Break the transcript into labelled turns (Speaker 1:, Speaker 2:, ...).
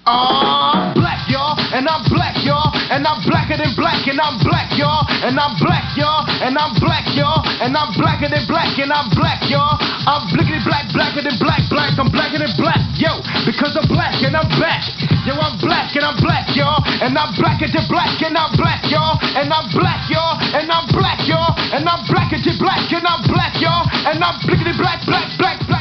Speaker 1: Black, y'all, and I'm black, y'all, and I'm blacker than black, and I'm black, y'all, and I'm black, y'all, and I'm black, y'all, and I'm blacker than black, and I'm black, y'all. I'm blickety black, blacker than black, black, I'm blacker than black, yo, because I'm black and I'm back. Yo, I'm black and I'm black, y'all, and I'm blacker than black, and I'm black, y'all, and I'm black, y'all, and I'm black, y'all, and I'm blacker than black, and I'm black, y'all, and I'm blickety black, black, black, black.